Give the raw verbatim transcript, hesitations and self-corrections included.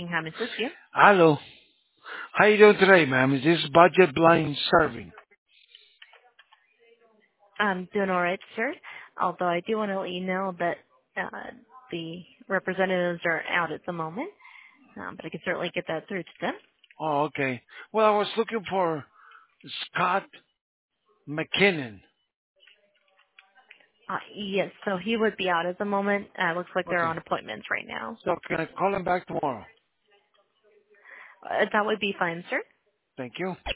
speaking. How may I assist you? Hello. How you doing today, ma'am? Is this budget blind serving? I'm doing all right, sir. Although I do want to let you know that uh, the representatives are out at the moment, um, but I can certainly get that through to them. Oh, okay. Well, I was looking for Scott McKinnon. Uh, yes, so he would be out at the moment. Uh, looks like they're Okay. on appointments right now. So can I call him back tomorrow? Uh, that would be fine, sir. Thank you.